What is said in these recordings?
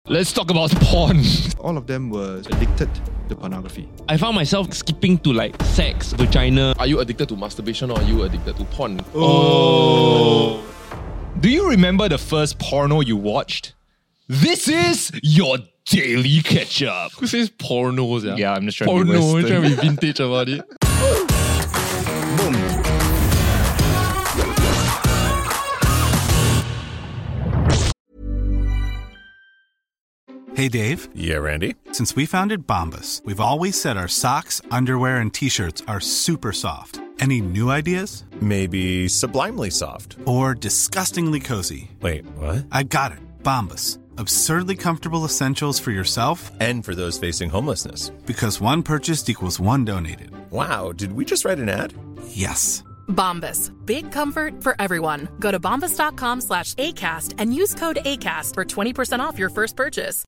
Let's talk about porn. All of them were addicted to pornography. I found myself skipping to like sex, vagina. Are you addicted to masturbation or are you addicted to porn? Oh. Do you remember the first porno you watched? This is your daily catch-up. Who says pornos? Yeah, I'm just trying to be porno. Western. Trying to be vintage about it. Hey, Dave. Yeah, Randy. Since we founded Bombas, we've always said our socks, underwear, and T-shirts are super soft. Any new ideas? Maybe sublimely soft. Or disgustingly cozy? Wait, what? I got it. Bombas. Absurdly comfortable essentials for yourself And for those facing homelessness. because one purchased equals one donated. Wow, did we just write an ad? Yes. Bombas. Big comfort for everyone. Go to bombas.com/ACAST and use code ACAST for 20% off your first purchase.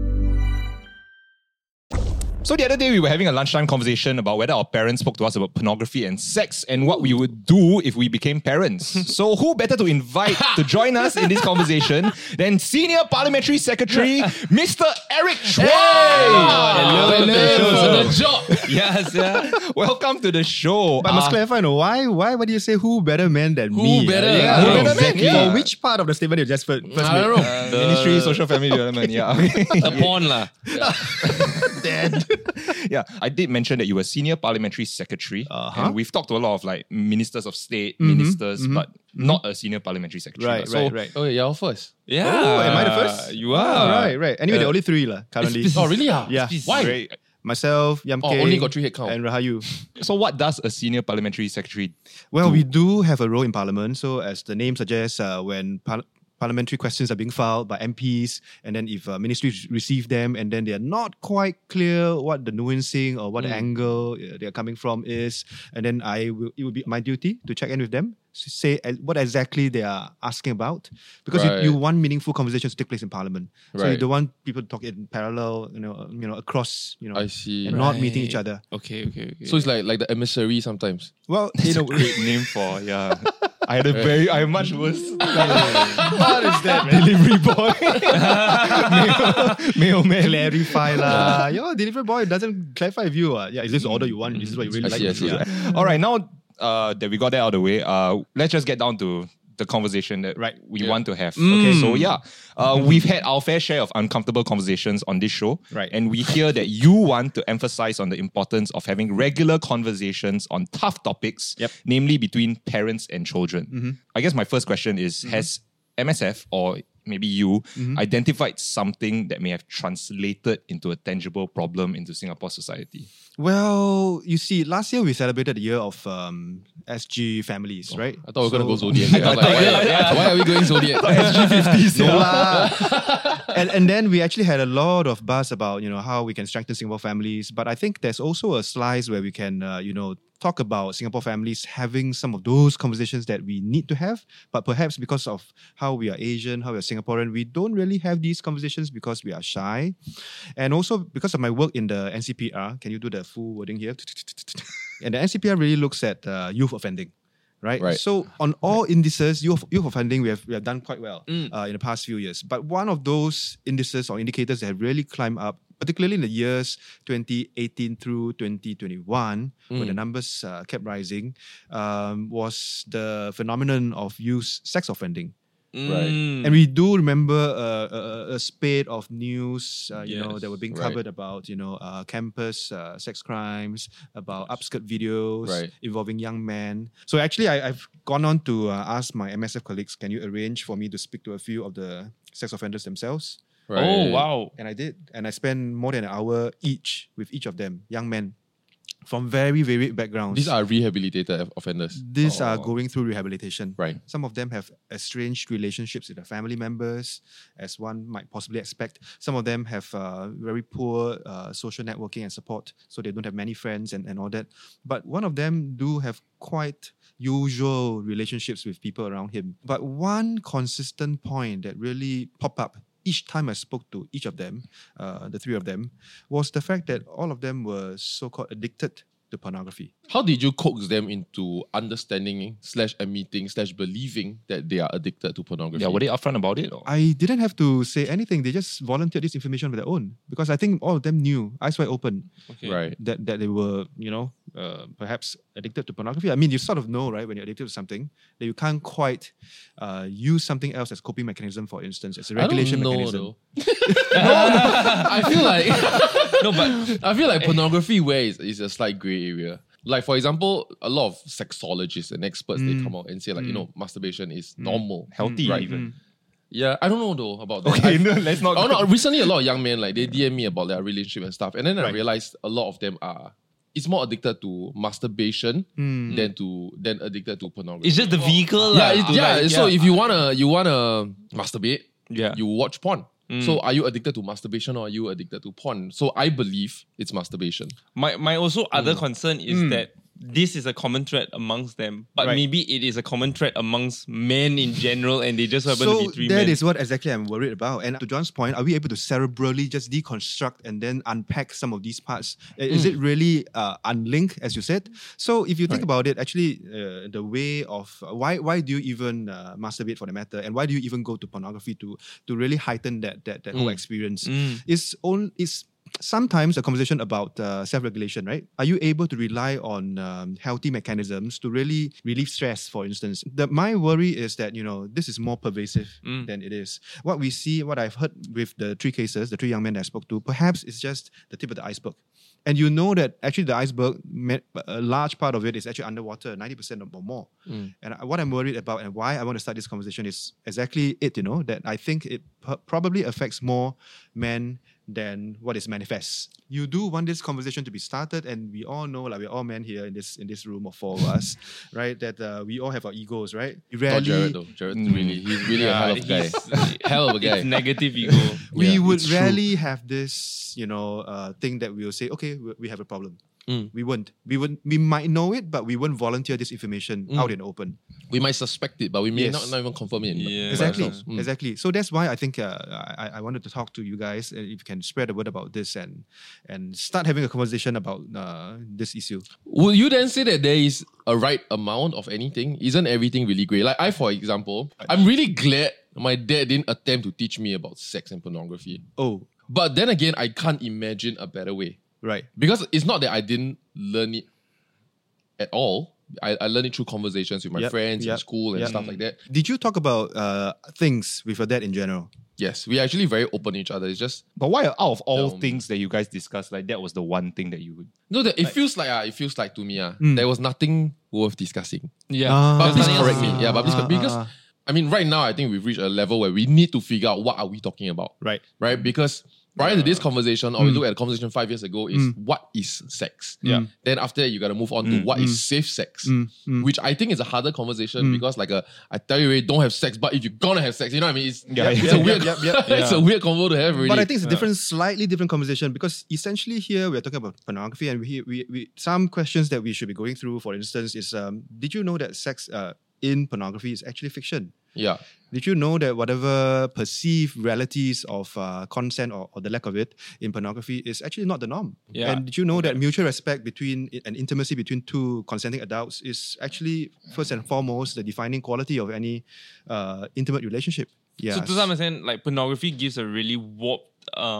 So the other day we were having a lunchtime conversation about whether our parents spoke to us about pornography and sex and what we would do if we became parents. So who better to invite to join us in this conversation than Senior Parliamentary Secretary Mr. Eric Chua. Hello. Hello. The job. Yes, yeah. Welcome to the show. But I must clarify, no, why do you say who better man than Who me? better? Yeah, who better man? exactly. Yeah. For which part of the statement you just first made? I don't know. Ministry Social Family Development, yeah. The porn lah. Dead. Yeah, I did mention that you were Senior Parliamentary Secretary, and we've talked to a lot of like ministers of state, ministers, but not a Senior Parliamentary Secretary. Right. Oh, you're first. Yeah. Oh, am I the first? You are. Right. Anyway, there are only three currently. Oh, really? Ah? Yeah. Why? Great. Myself, Yam Oh, Keng, only got 3 head count. and Rahayu. So what does a Senior Parliamentary Secretary Well, we do have a role in Parliament. So as the name suggests, when parliamentary questions are being filed by MPs, and then if ministries receive them, and then they are not quite clear what the nuancing or what the angle they are coming from is, and then it will be my duty to check in with them, say what exactly they are asking about, because Right. you want meaningful conversations to take place in Parliament. So you Right. don't want people to talk in parallel, across, I see. and not meeting each other. Okay. So it's like the emissary sometimes. Well, Great name for, yeah. I had much worse. what is that, man? Delivery boy. Mailman. Clarify lah. Your delivery boy doesn't clarify with you. Yeah, is this the order you want? Is this what you really I like? see. Yeah. All right, now that we got that out of the way, let's just get down to the conversation that we want to have. Okay, so we've had our fair share of uncomfortable conversations on this show. Right. And we hear that you want to emphasize on the importance of having regular conversations on tough topics, namely between parents and children. I guess my first question is, has MSF or maybe you identified something that may have translated into a tangible problem into Singapore society? Well, you see, last year we celebrated the year of SG families, right? I thought we were going to go Zodiac. I was like, why are we going Zodiac? SG50s. No lah. and then we actually had a lot of buzz about, how we can strengthen Singapore families. But I think there's also a slice where we can, talk about Singapore families having some of those conversations that we need to have. But perhaps because of how we are Asian, how we are Singaporean, we don't really have these conversations because we are shy. And also because of my work in the NCPR, can you do the full wording here? And the NCPR really looks at youth offending. Right. So on all indices, youth offending, we have done quite well in the past few years. But one of those indices or indicators that have really climbed up, particularly in the years 2018 through 2021, when the numbers kept rising, was the phenomenon of youth sex offending. Right. And we do remember a spate of news, that were being covered about, campus sex crimes, about upskirt videos involving young men. So actually, I've gone on to ask my MSF colleagues, can you arrange for me to speak to a few of the sex offenders themselves? Right. Oh, wow. And I did. And I spent more than an hour with each of them, young men, from very varied backgrounds. These are rehabilitated offenders. These are going through rehabilitation. Right. Some of them have estranged relationships with their family members, as one might possibly expect. Some of them have very poor social networking and support, so they don't have many friends and all that. But one of them do have quite usual relationships with people around him. But one consistent point that really popped up each time I spoke to each of them, the three of them, was the fact that all of them were so-called addicted to pornography. How did you coax them into understanding / admitting / believing that they are addicted to pornography? Yeah, were they upfront about it? Or? I didn't have to say anything. They just volunteered this information of their own because I think all of them knew, eyes wide open, Right. that they were, perhaps addicted to pornography. I mean, you sort of know, right, when you're addicted to something, that you can't quite use something else as coping mechanism, for instance, as a regulation I don't know, mechanism. I feel like I feel like pornography where is a slight grey area. Like for example, a lot of sexologists and experts they come out and say like masturbation is normal, Healthy, right? even. Yeah, I don't know though about that. Okay, no, let's not. Oh no! Recently, a lot of young men like they DM me about their relationship and stuff, and then I realized a lot of them are. It's more addicted to masturbation than addicted to pornography. It's just the vehicle. So if you wanna masturbate, Yeah. you watch porn. So are you addicted to masturbation or are you addicted to porn? So I believe it's masturbation. My also other concern is that this is a common thread amongst them, but maybe it is a common thread amongst men in general, and they just happen to be three men. That is what exactly I'm worried about. And to John's point, are we able to cerebrally just deconstruct and then unpack some of these parts? Is it really unlinked, as you said? So if you think about it, actually, the way of why do you even masturbate for the matter, and why do you even go to pornography to really heighten that whole experience? Is sometimes a conversation about self-regulation, right? Are you able to rely on healthy mechanisms to really relieve stress, for instance? My worry is that, this is more pervasive than it is. What we see, what I've heard with the three young men that I spoke to, perhaps it's just the tip of the iceberg. And you know that actually the iceberg, a large part of it is actually underwater, 90% or more. And what I'm worried about and why I want to start this conversation is exactly it, that I think it probably affects more men than what is manifest. You do want this conversation to be started, and we all know, like we're all men here in this room of four of us, right? That we all have our egos, right? We Not Jared though. Jared's he's really a hell of a guy. Hell of a guy. It's negative ego. We would rarely have this, thing that we will say, okay, we have a problem. We wouldn't. We might know it, but we wouldn't volunteer this information out in the open. We might suspect it, but we may not even confirm it. Exactly. So that's why I think I wanted to talk to you guys, if you can spread the word about this and start having a conversation about this issue. Will you then say that there is a right amount of anything? Isn't everything really great? Like I, for example, I'm really glad my dad didn't attempt to teach me about sex and pornography. Oh. But then again, I can't imagine a better way. Right. Because it's not that I didn't learn it at all. I learned it through conversations with my friends in school and stuff like that. Did you talk about things with your dad in general? Yes, we're actually very open to each other. It's just... But why, out of all things that you guys discussed, like that was the one thing that you would... No, it feels like to me, there was nothing worth discussing. Yeah. But please correct me. Yeah, but please because... I mean, right now, I think we've reached a level where we need to figure out what are we talking about. Right. Right? Because prior to this conversation, or we look at the conversation 5 years ago, is what is sex? Yeah. Then after that, you got to move on to what is safe sex, which I think is a harder conversation because I tell you, don't have sex, but if you're gonna have sex, you know what I mean? It's a weird, it's a weird convo to have already. But I think it's a slightly different conversation because essentially here we're talking about pornography, and we some questions that we should be going through, for instance, is did you know that sex in pornography is actually fiction? Yeah. Did you know that whatever perceived realities of consent or the lack of it in pornography is actually not the norm? Yeah. And did you know that mutual respect between and intimacy between two consenting adults is actually first and foremost the defining quality of any intimate relationship? Yeah. So to some extent, like pornography gives a really warped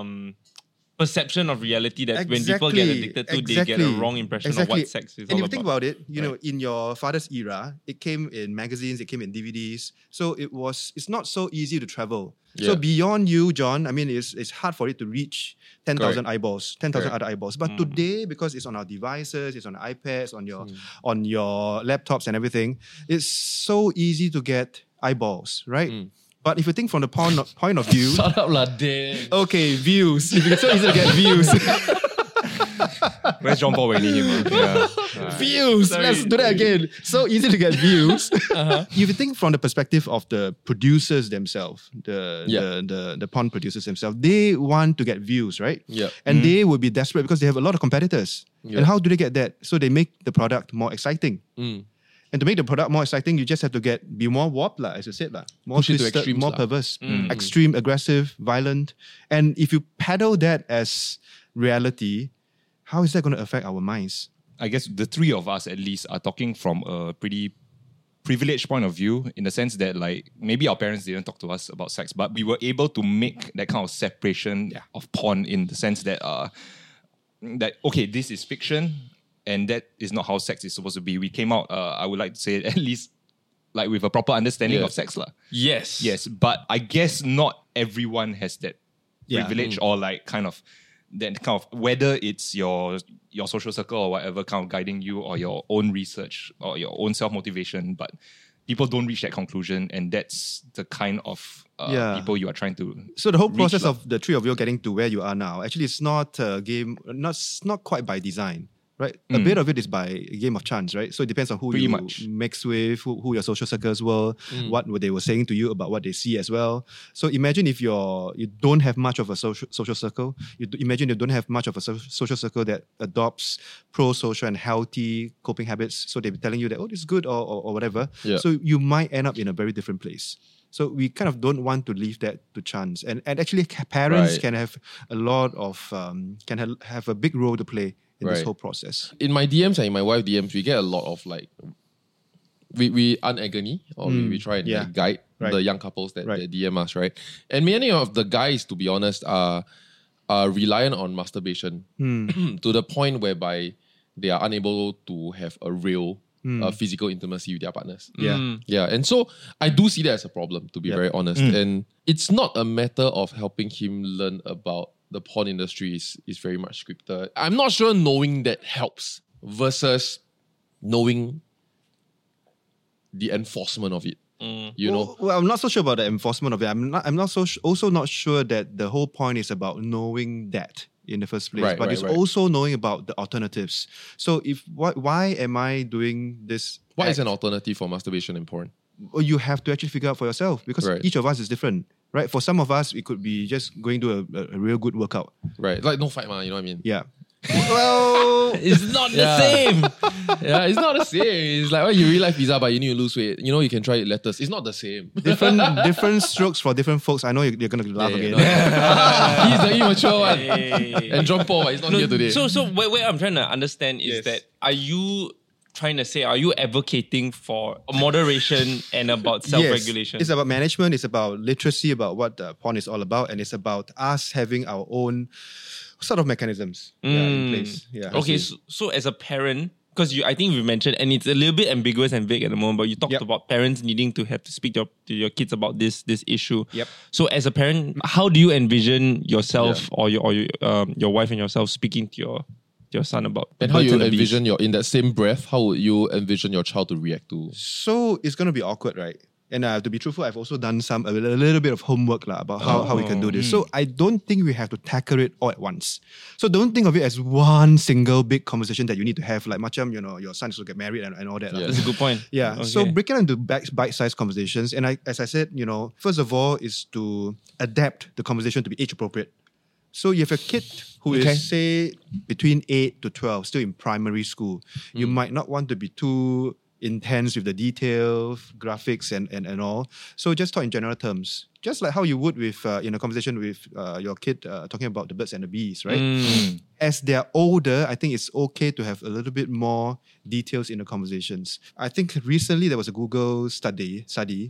perception of reality that when people get addicted to, they get a wrong impression of what sex is all about. And if you think about it, know, in your father's era, it came in magazines, it came in DVDs. So it's not so easy to travel. Yeah. So beyond you, John, I mean, it's hard for it to reach 10,000 eyeballs, 10,000 other eyeballs. But today, because it's on our devices, it's on iPads, on your laptops and everything, it's so easy to get eyeballs, right? But if you think from the point of view... Shut up, lah, damn. Okay, views. It's so easy to get views. Where's John Paul Whaley him? Yeah. Views. Sorry. Let's do that again. So easy to get views. If you think from the perspective of the producers themselves, the porn producers themselves, they want to get views, right? Yeah. And they will be desperate because they have a lot of competitors. Yeah. And how do they get that? So they make the product more exciting. And to make the product more exciting, you just have to be more warped, as you said, more twisted, more perverse, extreme, aggressive, violent. And if you peddle that as reality, how is that going to affect our minds? I guess the three of us at least are talking from a pretty privileged point of view, in the sense that like maybe our parents didn't talk to us about sex, but we were able to make that kind of separation of porn, in the sense that that okay, this is fiction and that is not how sex is supposed to be. We came out, I would like to say, at least like with a proper understanding of sex lah. Yes, but I guess not everyone has that privilege or like kind of that kind of, whether it's your social circle or whatever kind of guiding you, or your own research or your own self-motivation, but people don't reach that conclusion, and that's the kind of people you are trying to. So the whole process of the three of you getting to where you are now, actually it's not a game, not quite by design, right? A bit of it is by a game of chance, right? So it depends on who you mix with, who your social circles were, what they were saying to you about what they see as well. So imagine if you don't have much of a social circle, imagine you don't have much of a social circle that adopts pro-social and healthy coping habits. So they'll be telling you that, oh, this is good or whatever. Yeah. So you might end up in a very different place. So we kind of don't want to leave that to chance. And actually parents can have a lot of, can have a big role to play in this whole process. In my DMs and in my wife DMs, we get a lot of like, we unagony, or we try and like guide the young couples that they DM us, right? And many of the guys, to be honest, are reliant on masturbation to the point whereby they are unable to have a real physical intimacy with their partners. Yeah. And so I do see that as a problem, to be very honest. And it's not a matter of helping him learn about the porn industry is very much scripted. I'm not sure knowing that helps versus knowing the enforcement of it. You know? Well, I'm not so sure about the enforcement of it. I'm not also not sure that the whole point is about knowing that in the first place, but it's also knowing about the alternatives. So why am I doing this? What is an alternative for masturbation in porn? Well, you have to actually figure out for yourself, because each of us is different. Right, for some of us, it could be just going to a real good workout. Right, like no fight, man. You know what I mean? Yeah. Well, it's not the same. Yeah, it's not the same. It's like, well, you really like pizza, but you need to lose weight. You know, you can try lettuce. It's not the same. Different strokes for different folks. I know you're going to laugh again. He's the immature one. And John Paul, but he's not here today. So what I'm trying to understand is that, are you trying to say, are you advocating for moderation and about self-regulation? Yes, it's about management, it's about literacy, about what porn is all about, and it's about us having our own sort of mechanisms in place. Yeah. Okay, so as a parent, because I think we mentioned, and it's a little bit ambiguous and vague at the moment, but you talked about parents needing to have to speak to your kids about this issue. Yep. So as a parent, how do you envision yourself or your wife and yourself speaking to your son about? And how you envision in that same breath, how would you envision your child to react to? So it's going to be awkward, right? And to be truthful, I've also done a little bit of homework about how we can do this. So I don't think we have to tackle it all at once. So don't think of it as one single big conversation that you need to have, like macam, your son will get married and all that. Yeah. That's a good point. Yeah. Okay. So break it into bite-sized conversations. And as I said, first of all is to adapt the conversation to be age appropriate. So you have a kid who is, say, between 8 to 12, still in primary school. You might not want to be too intense with the details, graphics and all. So just talk in general terms. Just like how you would with in a conversation with your kid talking about the birds and the bees, right? As they're older, I think it's okay to have a little bit more details in the conversations. I think recently there was a Google study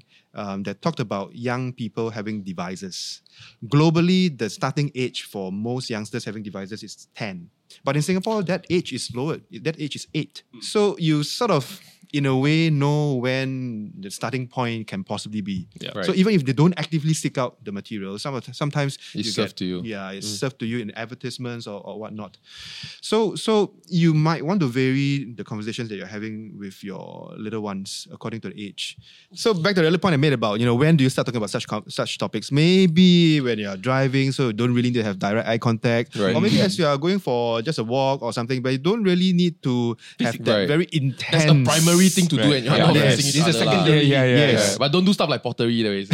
that talked about young people having devices. Globally, the starting age for most youngsters having devices is 10. But in Singapore, that age is lower. That age is 8. So you sort of, in a way, know when the starting point can possibly be. Yeah. Right. So even if they don't actively seek out the material, sometimes it's served to you. Yeah, it's served to you in advertisements or whatnot. So you might want to vary the conversations that you're having with your little ones according to the age. So back to the other point I made about, when do you start talking about such topics? Maybe when you're driving, so you don't really need to have direct eye contact. Right. Or maybe as you are going for just a walk or something, but you don't really need to have that very intense... That's the primary thing to do, and you're not messing with each other. This is secondary. Yes. But don't do stuff like pottery. Maybe.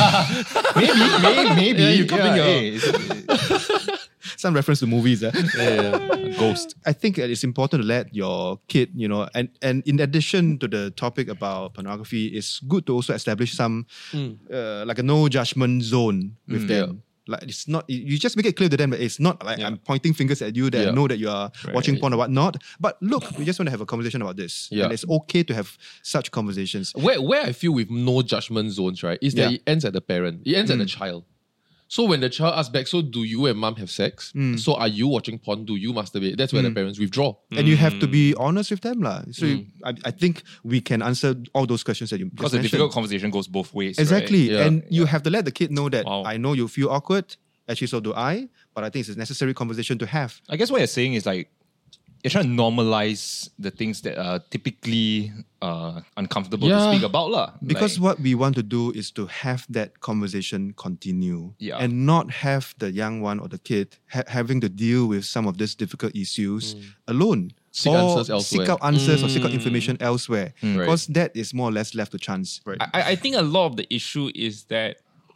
You come in some reference to movies. Ghost. I think it's important to let your kid, and in addition to the topic about pornography, it's good to also establish some like a no judgment zone with them. Like it's not. You just make it clear to them that it's not like I'm pointing fingers at you that I know that you are watching porn or whatnot. But look, we just want to have a conversation about this, and it's okay to have such conversations. Where I feel with no judgment zones, right, is that it ends at the parent. It ends at the child. So when the child asks back, so do you and mom have sex? So are you watching porn? Do you masturbate? That's where the parents withdraw. And you have to be honest with them. So I think we can answer all those questions that you Because just the mentioned. difficult conversation goes both ways. Exactly. Right? And you have to let the kid know that Wow. I know you feel awkward. Actually, so do I. But I think it's a necessary conversation to have. I guess what you're saying is like, you're trying to normalize the things that are typically uncomfortable to speak about. Because what we want to do is to have that conversation continue and not have the young one or the kid having to deal with some of these difficult issues alone. Seek or answers elsewhere. Seek out answers or seek out information elsewhere. Because that is more or less left to chance. Right. I think a lot of the issue is that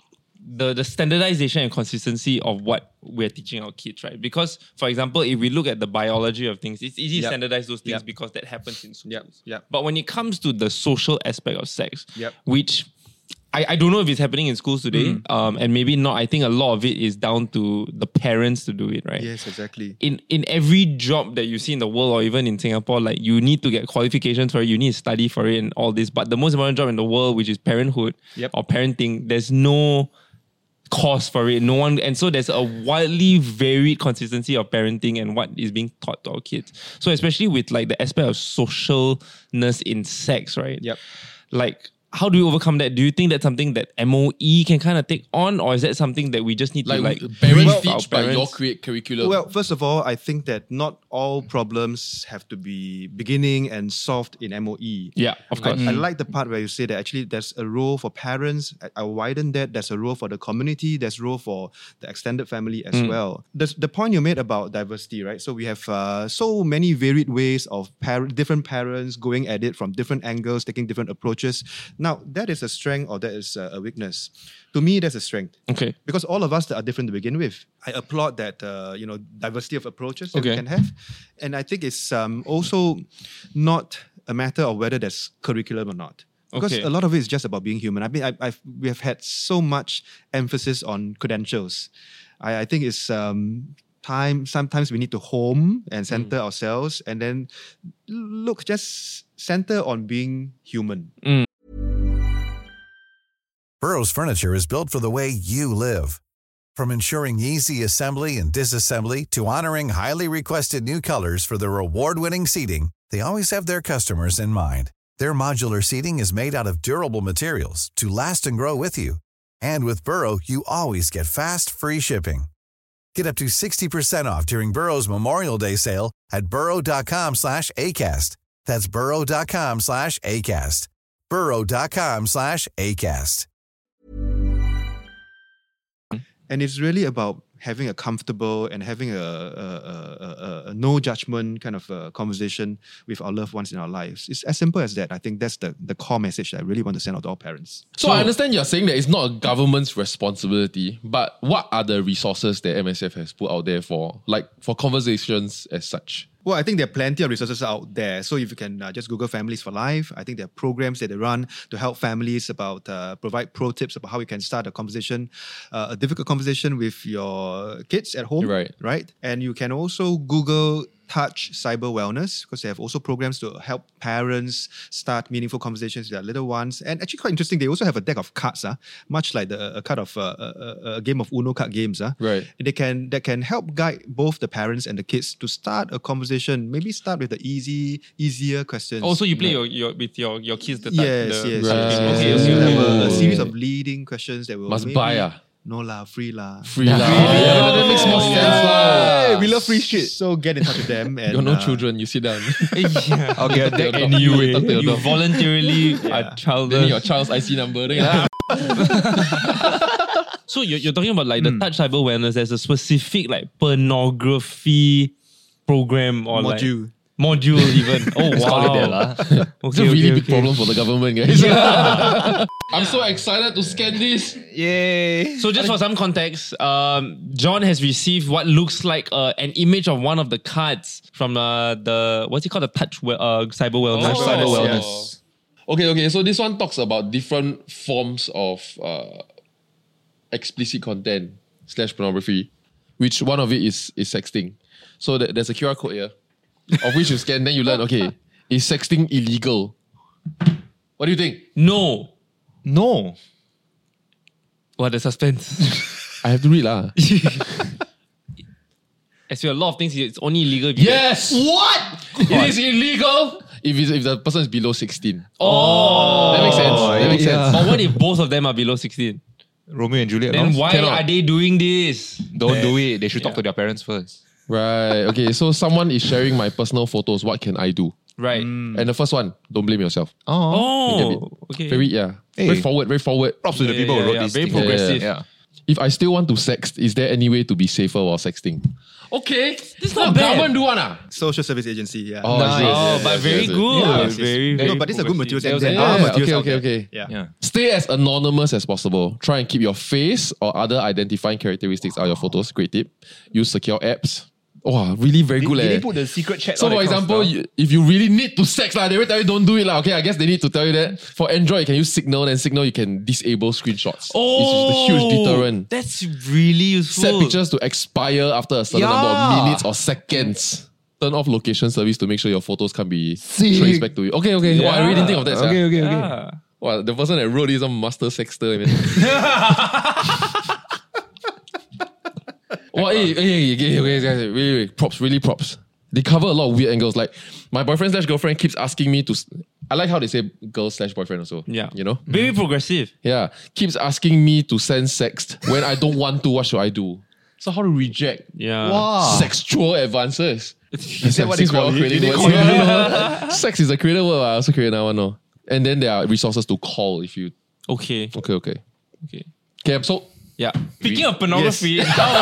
the standardization and consistency of what we're teaching our kids, right? Because, for example, if we look at the biology of things, it's easy to standardize those things because that happens in schools. But when it comes to the social aspect of sex, which I don't know if it's happening in schools today, and maybe not. I think a lot of it is down to the parents to do it, right? Yes, exactly. In every job that you see in the world or even in Singapore, like you need to get qualifications for it, you need to study for it and all this. But the most important job in the world, which is parenthood or parenting, there's no course for it. No one, and so there's a widely varied consistency of parenting and what is being taught to our kids. So especially with like the aspect of socialness in sex, right? Like, how do we overcome that? Do you think that's something that MOE can kind of take on, or is that something that we just need to like parents teach our teach by your parents? curriculum? Well, first of all, I think that not all problems have to be beginning and solved in MOE. Yeah, of course. I like the part where you say that actually there's a role for parents. I widen that. There's a role for the community. There's a role for the extended family as well. The point you made about diversity, right? So we have so many varied ways of different parents going at it from different angles, taking different approaches. Now, that is a strength or that is a weakness. To me, that's a strength. Okay. Because all of us are different to begin with. I applaud that, diversity of approaches that we can have. And I think it's also not a matter of whether there's curriculum or not. Because a lot of it is just about being human. I mean, we have had so much emphasis on credentials. I think it's sometimes we need to home and center ourselves and then just center on being human. Burrow's furniture is built for the way you live. From ensuring easy assembly and disassembly to honoring highly requested new colors for their award-winning seating, they always have their customers in mind. Their modular seating is made out of durable materials to last and grow with you. And with Burrow, you always get fast, free shipping. Get up to 60% off during Burrow's Memorial Day sale at burrow.com/ACAST. That's burrow.com/ACAST. burrow.com/ACAST. And it's really about having a comfortable and having a no judgment kind of conversation with our loved ones in our lives. It's as simple as that. I think that's the core message that I really want to send out to all parents. So I understand you're saying that it's not a government's responsibility, but what are the resources that MSF has put out there for conversations as such? Well, I think there are plenty of resources out there. So if you can just Google Families for Life, I think there are programs that they run to help families provide pro tips about how you can start a conversation, a difficult conversation with your kids at home. Right. And you can also Google Touch Cyber Wellness because they have also programs to help parents start meaningful conversations with their little ones. And actually quite interesting, they also have a deck of cards, much like a card of a game of Uno card games. That can help guide both the parents and the kids to start a conversation. Maybe start with the easier questions. Also, you play with your kids the Yes. Okay, You have a series of leading questions that will Must buy No lah, free lah. That makes more sense. Hey, we love free shit. So get in touch with them. And, You're no children, you sit down. I'll get that anyway. You voluntarily are childless. Then your child's IC number. So you're talking about like the Touch Cyber Wellness. There's a specific like pornography program or module even. Oh wow. It's a really big problem for the government, guys. I'm so excited to scan this. Yay. So just for some context, John has received what looks like an image of one of the cards from the what's it called? The Touch Cyber Wellness. Cyber Wellness. Okay. So this one talks about different forms of explicit content. sexting/pornography, which one of it is sexting. So there's a QR code here, of which you scan, then you learn, okay, is sexting illegal? What do you think? No. No. What the suspense? I have to read lah. As with a lot of things, it's only illegal if you Yes! What? It is illegal if the person is below 16. Oh! That makes sense. That makes sense. But what if both of them are below 16? Romeo and Juliet. Then no? why Cannot. are they doing this? Don't do it. They should talk to their parents first. Right. Okay, so someone is sharing my personal photos. What can I do? Right. And the first one, don't blame yourself. Oh, okay. Very Hey. very forward. Props to the people who wrote this. Very thing. progressive. Yeah. If I still want to sext, is there any way to be safer while sexting? Okay, this is not bad. Government do one ah. Social service agency, yeah. Oh, Nice. Oh, but very good. Yes, yes. Very, No, very but these are good materials. And Yeah, there are materials okay, out there. okay. Yeah. Yeah. Stay as anonymous as possible. Try and keep your face or other identifying characteristics out of your photos. Great tip. Use secure apps. Oh, really very good. Did leh. they put the secret chat? So all for that kind of example, stuff? if you really need to sex, they will tell you don't do it. Okay, I guess they need to tell you that. For Android, you can use Signal, and Signal you can disable screenshots. It's a huge deterrent. That's really useful. Set pictures to expire after a certain number of minutes or seconds. Turn off location service to make sure your photos can be traced back to you. Okay. Yeah. Wow, I really didn't think of that. Okay, okay, okay. Yeah. Wow, the person that wrote is a master sexter. Man. Wow, hey, wait. Props, really props. They cover a lot of weird angles. Like, my boyfriend/girlfriend keeps asking me to... I like how they say girl/boyfriend also. Yeah. You know? Very progressive. Yeah. Keeps asking me to send sext. When I don't want to, what should I do? So how to reject Yeah. sexual advances? Is that what they call it? Sex is a creative word. I also create that one. No. And then there are resources to call if you... Okay. Okay. Okay. So... Yeah. Speaking of pornography,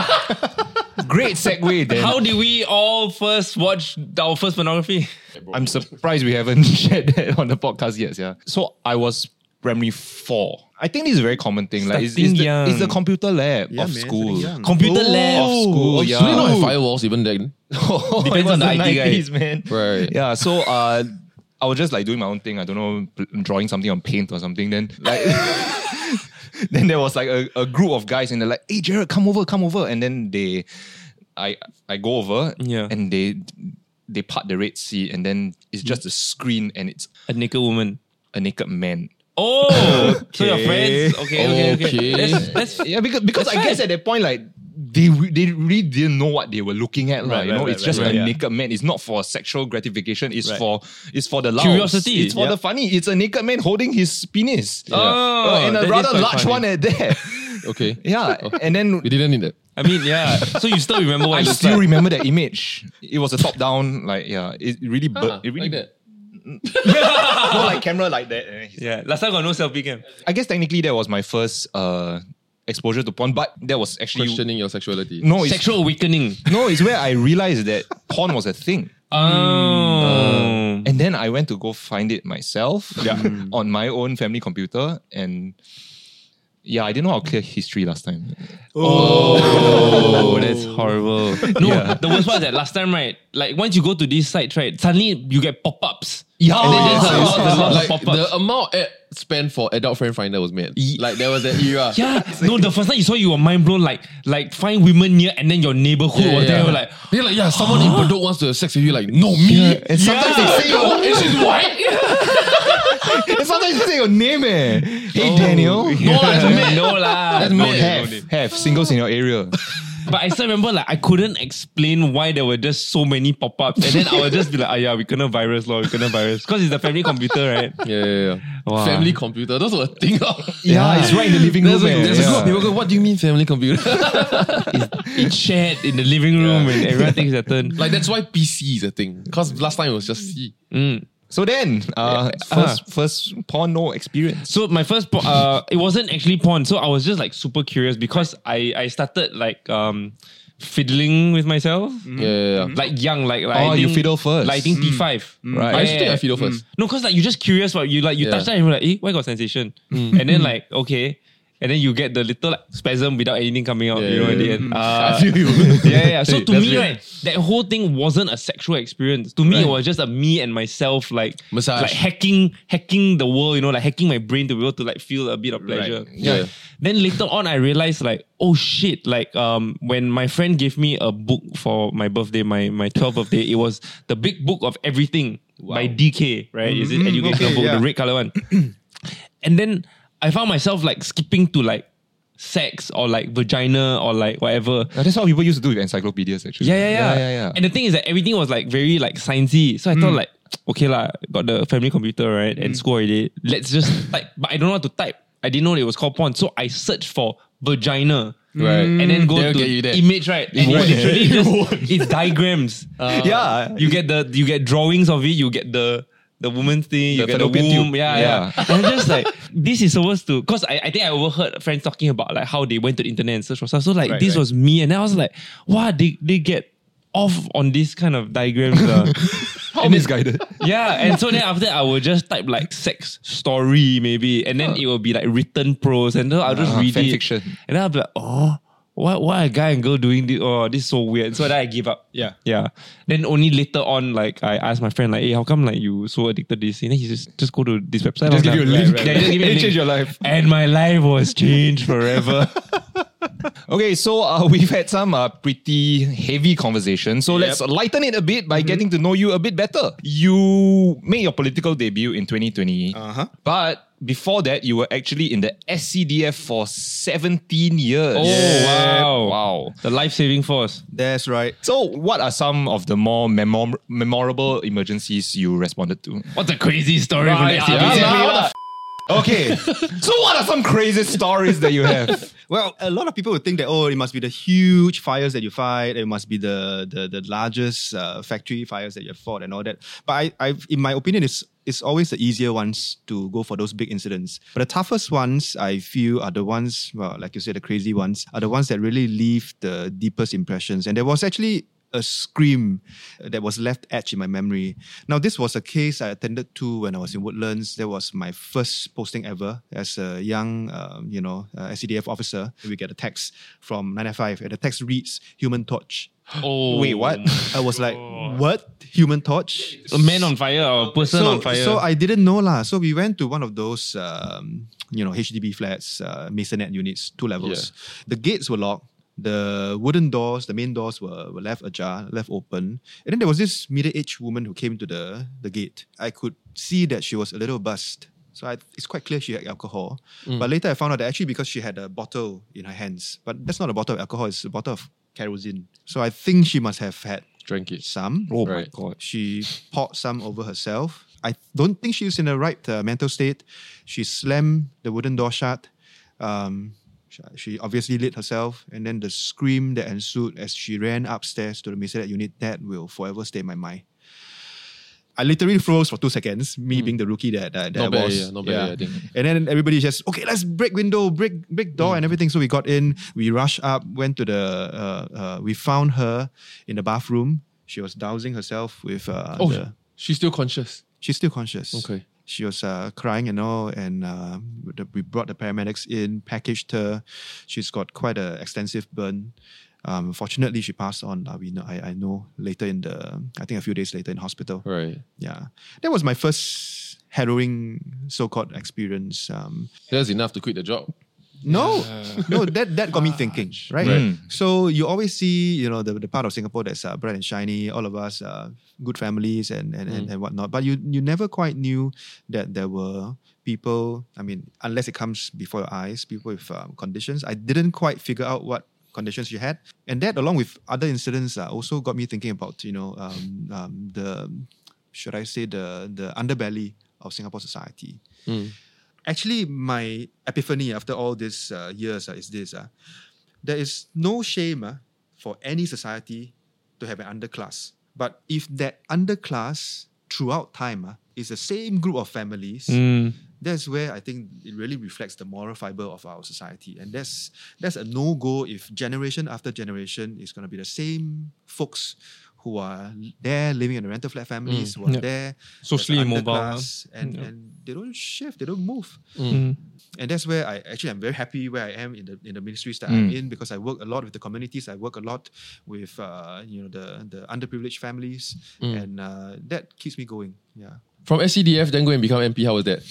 Great segue then. how did we all first watch our first pornography? I'm surprised we haven't shared that on the podcast yet. Yeah. So I was primary 4. I think this is a very common thing. Like Starting young. it's the computer lab Yeah, of man, school. starting young. Computer lab. Of school, yeah. Do they not have firewalls even then? Depends on the IT guy. 90s, man. Right. Yeah. So I was just like doing my own thing. I don't know, drawing something on paint or something. Then like, then there was like a group of guys, and they're like, "Hey, Jared, come over." And then I go over, Yeah. and they part the Red Sea, and then it's just a screen, and it's A naked woman. a naked man. Oh, so your friends? Okay. Okay. That's Yeah, because I That's guess fine. at that point, like they really didn't know what they were looking at. Right, You know, right, it's just right, a yeah. naked man. It's not for sexual gratification. It's Right. for the loud. Curiosity. It's for the funny. It's a naked man holding his penis. Oh, and that a is rather quite large funny. one at that. Okay. Yeah, and then We didn't need that. I mean, yeah. So you still remember what I it looks still like? remember that image. It was a top down, like it really, it really like that. no, like camera like that. Yeah. Last time got no selfie cam. I guess technically that was my first exposure to porn, but that was actually Questioning your sexuality. no, it's Sexual awakening. no, it's where I realized that porn was a thing. Oh. And then I went to go find it myself on my own family computer. And yeah, I didn't know how to clear history last time. Oh, that's horrible. No, the worst part is that last time, right? Like once you go to these sites, right? Suddenly you get pop-ups. Yeah. And then there's a lot Like of pop-ups. the amount spent for adult friend finder was mad. Like there was that era. Yeah, no, the first time you saw, you were mind blown. Like find women near, and then your neighborhood was there. Like, They're like, yeah, someone in Bedok wants to have sex with you. Like, no, me. And sometimes they say your, And she's white. and sometimes they say your name. Hey Daniel. No, that's mad. no lah, That's no, mad. Have singles in your area. But I still remember, like, I couldn't explain why there were just so many pop-ups, and then I would just be like, yeah, we kena virus, because it's the family computer, right? Yeah. Wow. Family computer. Those were a thing. Yeah, it's right in the living room. There's a Yeah. group of people go, what do you mean family computer? It's shared in the living room, and everyone takes their turn. Like that's why PC is a thing. Because last time it was just C. So then, first porno experience. So my first, it wasn't actually porn. So I was just like super curious because I started like fiddling with myself, Yeah. like young, like Oh, I you think- fiddle first. like I think P5. Right. I used to think I fiddle first. No, cause like you're just curious, but you touch that and you're like, why got sensation? And then like okay, and then you get the little like, spasm without anything coming out, you know, at the end. I feel you. Yeah. So to That's me, real. right, that whole thing wasn't a sexual experience. To me, it was just a me and myself, like Massage. like hacking the world, you know, like hacking my brain to be able to like feel a bit of pleasure. Yeah. Then later on, I realized like, oh shit, like when my friend gave me a book for my birthday, my 12th birthday, it was the Big Book of Everything by DK, right? Is it educational book, the red color one? And then I found myself like skipping to like sex or like vagina or like whatever. That's how people used to do with encyclopedias, actually. Yeah. And the thing is that everything was like very like sciencey. So I thought like, okay lah, got the family computer, right? And school already. Let's just type. But I don't know how to type. I didn't know it was called porn. So I searched for vagina. Right. And then go They'll to get you there. image, right? And it's literally just it's diagrams. Yeah. You get drawings of it, you get the woman's thing, you The get the fallopian womb. tube. Yeah. And I'm just like, this is supposed to, because I think I overheard friends talking about like how they went to the internet and search for stuff. So like this was me, and then I was like, wow, they get off on this kind of diagrams. How misguided. Yeah, and so then after that, I would just type like sex story maybe, and then it will be like written prose, and then I'll just read fan it. fiction. And then I'll be like, oh, why a guy and girl doing this? Oh, this is so weird. So then I give up. Yeah. Then only later on, like I asked my friend, like, hey, how come like you so addicted to this? And then he just go to this website. Just give you a link. Yeah, just give me a It link. changed your life. And my life was changed forever. Okay, so we've had some pretty heavy conversations. So let's lighten it a bit by getting to know you a bit better. You made your political debut in 2020. But before that, you were actually in the SCDF for 17 years. Oh, wow. Wow. The life-saving force. That's right. So what are some of the more memorable emergencies you responded to? What's a crazy story from Right, the yeah, SCDF? what the Okay, so what are some crazy stories that you have? Well, a lot of people would think that, it must be the huge fires that you fight, it must be the largest factory fires that you have fought and all that. But in my opinion, it's always the easier ones to go for those big incidents. But the toughest ones, I feel, are the ones, well, like you said, the crazy ones, are the ones that really leave the deepest impressions. And there was actually a scream that was left etched in my memory. Now, this was a case I attended to when I was in Woodlands. That was my first posting ever as a young, SCDF officer. We get a text from 995, and the text reads, Human Torch. Oh, Wait, what? I was like, what? Human Torch? A man on fire or a person on fire? So I didn't know lah. So we went to one of those, HDB flats, masonette units, 2 levels. The gates were locked. The wooden doors, the main doors were left ajar, left open. And then there was this middle-aged woman who came to the gate. I could see that she was a little buzzed. So it's quite clear she had alcohol. But later I found out that actually because she had a bottle in her hands. But that's not a bottle of alcohol, it's a bottle of kerosene. So I think she must have had Drank it. some. Oh my Right. God. She poured some over herself. I don't think she was in the right mental state. She slammed the wooden door shut. She obviously lit herself, and then the scream that ensued as she ran upstairs to the masonette unit, that will forever stay in my mind. I literally froze for 2 seconds, me being the rookie that I Not bad, was. yeah, not bad, I think. And then everybody just, okay, let's break window, break door and everything. So we got in, we rushed up, went to we found her in the bathroom. She was dousing herself with She's still conscious. she's still conscious. Okay. She was crying and all, and we brought the paramedics in, packaged her. She's got quite an extensive burn. Fortunately, she passed on. I know later I think a few days later in hospital. Right. Yeah, that was my first harrowing so-called experience. That's enough to quit the job. No, that got me thinking, right? So you always see, the part of Singapore that's bright and shiny, all of us, good families and whatnot. But you never quite knew that there were people, unless it comes before your eyes, people with conditions. I didn't quite figure out what conditions you had. And that, along with other incidents, also got me thinking about, the underbelly of Singapore society. Actually, my epiphany after all these years is this. There is no shame for any society to have an underclass. But if that underclass throughout time is the same group of families, that's where I think it really reflects the moral fiber of our society. And that's a no-go if generation after generation is going to be the same folks who are there living in rental flat families, who are there Socially as immobile. underclass, and they don't shift, they don't move. And that's where I'm very happy where I am in the ministries that I'm in, because I work a lot with the communities. I work a lot with the underprivileged families, and that keeps me going. Yeah. From SCDF, then go and become MP. How was that?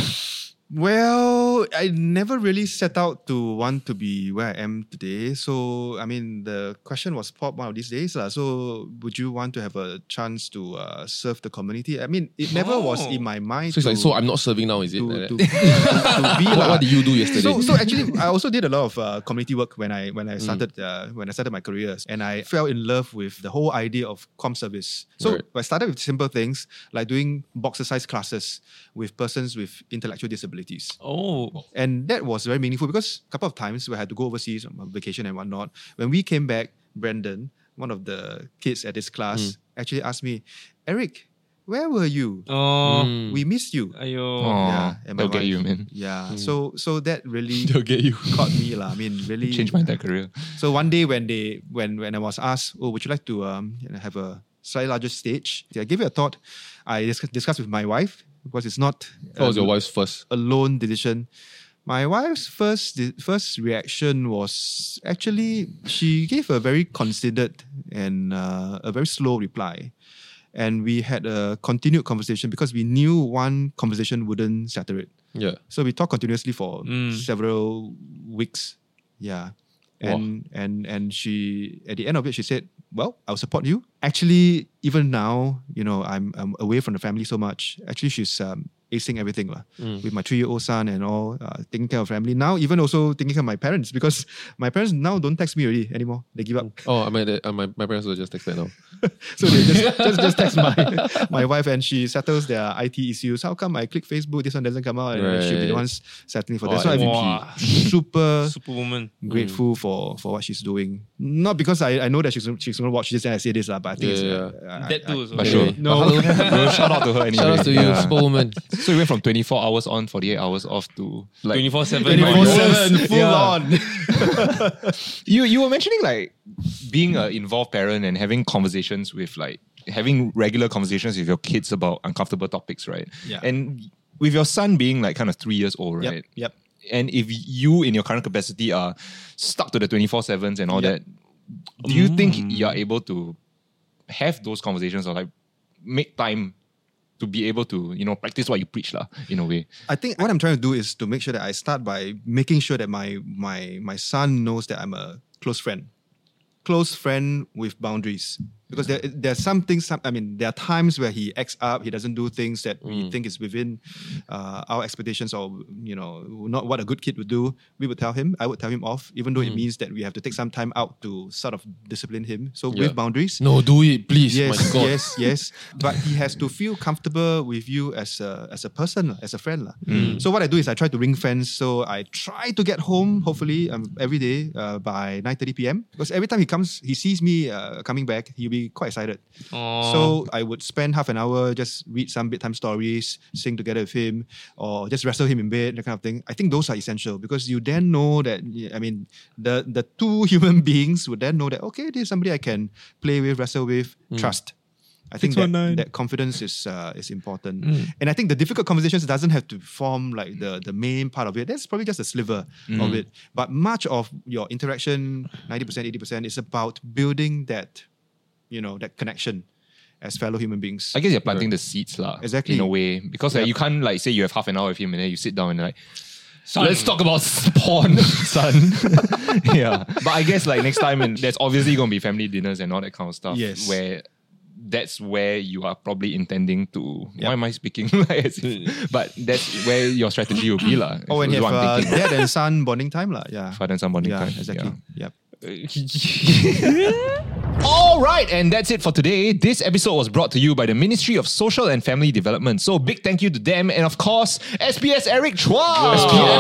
Well, I never really set out to want to be where I am today. So, I mean, the question was popped one of these days. So, would you want to have a chance to serve the community? I mean, it never was in my mind. So it's like, so I'm not serving now, is it? to be What did you do yesterday? So actually, I also did a lot of community work when I started my career, and I fell in love with the whole idea of comm service. So I started with simple things like doing boxer-size classes with persons with intellectual disabilities. Oh. And that was very meaningful because a couple of times we had to go overseas on vacation and whatnot. When we came back, Brandon, one of the kids at this class, actually asked me, Eric, where were you? Oh. We missed you. Ayo. Yeah, and my They'll get wife- you, man. Yeah, so that really They'll get you. caught me lah. I mean, really Changed my entire career. So one day when I was asked, oh, would you like to have a slightly larger stage? I gave it a thought. I discussed with my wife because it's not What was your wife's first? a lone decision. My wife's first reaction was actually she gave a very considered and a very slow reply. And we had a continued conversation because we knew one conversation wouldn't settle it. Yeah. So we talked continuously for several weeks. Yeah. And she, at the end of it, she said, well, I'll support you. Actually, even now, I'm away from the family so much. Actually, she's acing everything with my 3-year-old son and all, taking care of family. Now, even also taking care of my parents, because my parents now don't text me already anymore. They give up. Oh, my parents will just text that now. So they just text my wife, and she settles their IT issues. How come I click Facebook, this one doesn't come out, and she'll be the ones settling for that. So I'm super Superwoman. grateful for what she's doing. Not because I know that she's going to watch this and I say this, but I think it's That too. But sure. no. We'll shout out to her anyway. Shout out to you, Yeah. Superwoman. So you went from 24 hours on, 48 hours off to like 24/7. 24/7 full Yeah. on. You were mentioning like being an involved parent and having conversations with like having regular conversations with your kids about uncomfortable topics, right? Yeah. And with your son being like kind of 3 years old, right? Yep. And if you in your current capacity are stuck to the 24/7s and all that, do you think you are able to have those conversations or like make time to be able to, practice what you preach in a way? I think what I'm trying to do is to make sure that I start by making sure that my son knows that I'm a close friend with boundaries. Because there are some things, there are times where he acts up, he doesn't do things that we think is within our expectations or, not what a good kid would do. We would tell him, I would tell him off, even though it means that we have to take some time out to sort of discipline him. So with boundaries. No, do it, please. Yes, My God. yes. But he has to feel comfortable with you as a person, as a friend. So what I do is I try to ring fence. So I try to get home, hopefully, every day by 9:30 p.m. Because every time he sees me coming back, he'll be quite excited. So I would spend half an hour, just read some bedtime stories, sing together with him, or just wrestle him in bed, that kind of thing. I think those are essential because you then know that, the two human beings would then know that, okay, this is somebody I can play with, wrestle with, trust. I think that confidence is important. And I think the difficult conversations doesn't have to form like the main part of it. That's probably just a sliver of it. But much of your interaction, 90%, 80%, is about building that, that connection as fellow human beings. I guess you're planting the seeds Exactly. in a way. Because you can't like say you have half an hour with him and then you sit down and like, let's talk about porn, son. Yeah. But I guess like next time, and there's obviously going to be family dinners and all that kind of stuff. Yes. Where that's where you are probably intending to. Why am I speaking like as if, but that's where your strategy will be lah. Oh, and you is what I'm have thinking. dad and son bonding time. Yeah. Father and son bonding Yeah, time. exactly. Yeah. Yep. All right, and that's it for today. This episode was brought to you by the Ministry of Social and Family Development. So big thank you to them and of course, SPS Eric Chua.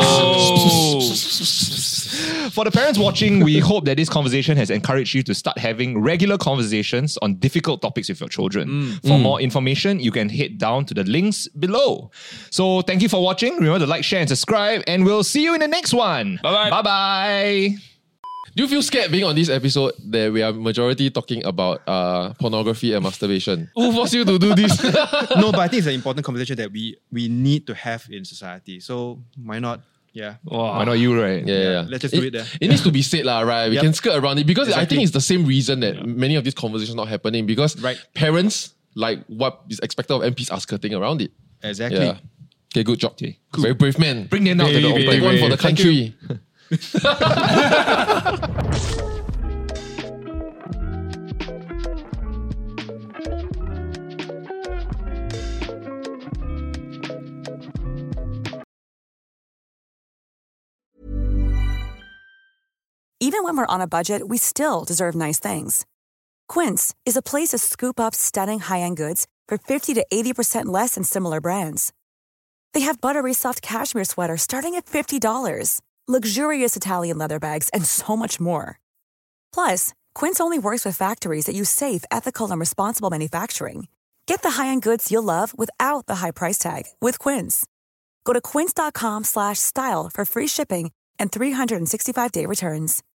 For the parents watching, we hope that this conversation has encouraged you to start having regular conversations on difficult topics with your children. For more information, you can head down to the links below. So thank you for watching. Remember to like, share and subscribe, and we'll see you in the next one. Bye-bye. Bye-bye. Do you feel scared being on this episode that we are majority talking about pornography and masturbation? Who forced you to do this? No, but I think it's an important conversation that we need to have in society. So why not? Yeah. Why not you, right? Yeah. Let's just do it there. It needs to be said, right? We Yep. can skirt around it because I Exactly. think it's the same reason that many of these conversations are not happening because Right. parents, like what is expected of MPs, are skirting around it. Exactly. Yeah. Okay, good job. Okay, Very brave man. Bring them out to the open. Take one for the Thank country. Even when we're on a budget, we still deserve nice things. Quince is a place to scoop up stunning high-end goods for 50 to 80% less than similar brands. They have buttery soft cashmere sweaters starting at $50, luxurious Italian leather bags, and so much more. Plus, Quince only works with factories that use safe, ethical, and responsible manufacturing. Get the high-end goods you'll love without the high price tag with Quince. Go to quince.com/style for free shipping and 365-day returns.